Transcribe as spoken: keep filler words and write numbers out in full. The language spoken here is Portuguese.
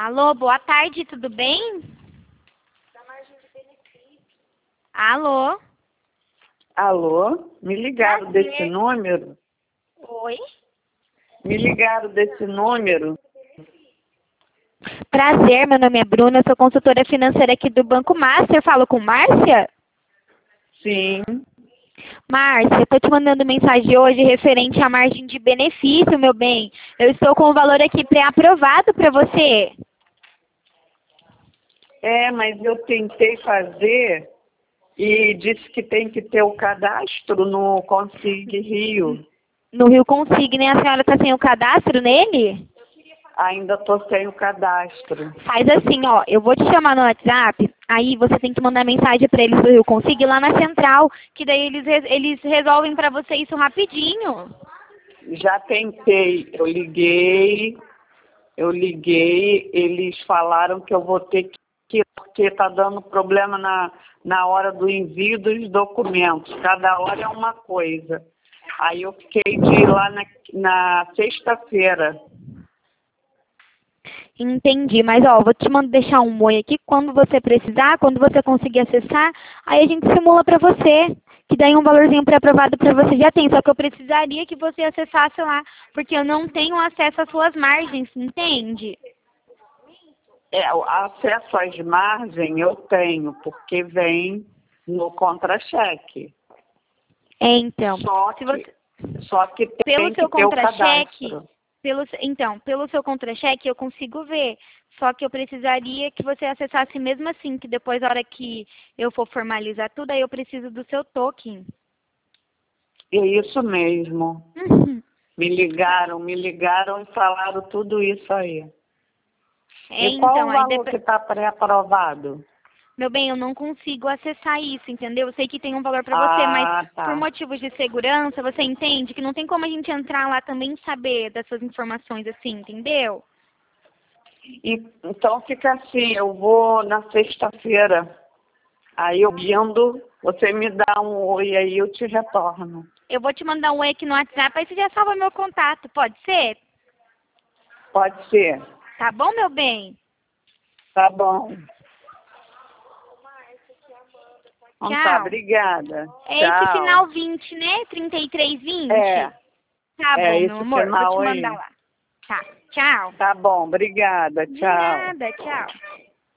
Alô, boa tarde, tudo bem? Alô? Alô? Me ligaram Prazer. desse número? Oi? Me ligaram desse número? Prazer, meu nome é Bruna, eu sou consultora financeira aqui do Banco Master. Falo com Márcia? Sim. Márcia, eu estou te mandando mensagem hoje referente à margem de benefício, meu bem. Eu estou com o valor aqui pré-aprovado para você. É, mas eu tentei fazer e disse que tem que ter o cadastro no Consig Rio. No Rio Consigne, a senhora está sem o cadastro nele? Ainda estou sem o cadastro. Faz assim, ó, eu vou te chamar no WhatsApp, aí você tem que mandar mensagem para eles do Rio Consigne lá na central, que daí eles, re- eles resolvem para você isso rapidinho. Já tentei, eu liguei, eu liguei, eles falaram que eu vou ter que ir, porque está dando problema na, na hora do envio dos documentos. Cada hora é uma coisa. Aí eu fiquei de ir lá na, na sexta-feira. Entendi, mas ó, vou te mandar deixar um oi aqui, quando você precisar, quando você conseguir acessar, aí a gente simula para você, que daí um valorzinho pré-aprovado para você já tem, só que eu precisaria que você acessasse lá, porque eu não tenho acesso às suas margens, entende? É, o acesso às margens eu tenho, porque vem no contra-cheque. É, então, Só se que, você, só que pelo tem que seu ter o contra-cheque, cadastro. pelo, então, pelo seu contra-cheque eu consigo ver, só que eu precisaria que você acessasse mesmo assim, que depois, na hora que eu for formalizar tudo, aí eu preciso do seu token. É isso mesmo. Uhum. Me ligaram, me ligaram e falaram tudo isso aí. É, E qual então, o aí valor depois, que está pré-aprovado? meu bem, eu não consigo acessar isso, entendeu? Eu sei que tem um valor para você, mas Ah, por tá. motivos de segurança, você entende que não tem como a gente entrar lá também e saber das suas informações assim, entendeu? E, então fica assim, eu vou na sexta-feira. Aí eu vindo, você me dá um oi aí, eu te retorno. Eu vou te mandar um oi aqui no WhatsApp, aí você já salva meu contato, pode ser? Pode ser? Tá bom, meu bem? Tá bom. Então tá, Tchau. obrigada. É esse Tchau. final vinte, né? trinta e três vinte? É, Tá é bom, meu esse amor. Vou te final mandar aí. lá. Tá. Tchau. Tá bom, obrigada. De Tchau. nada, tchau.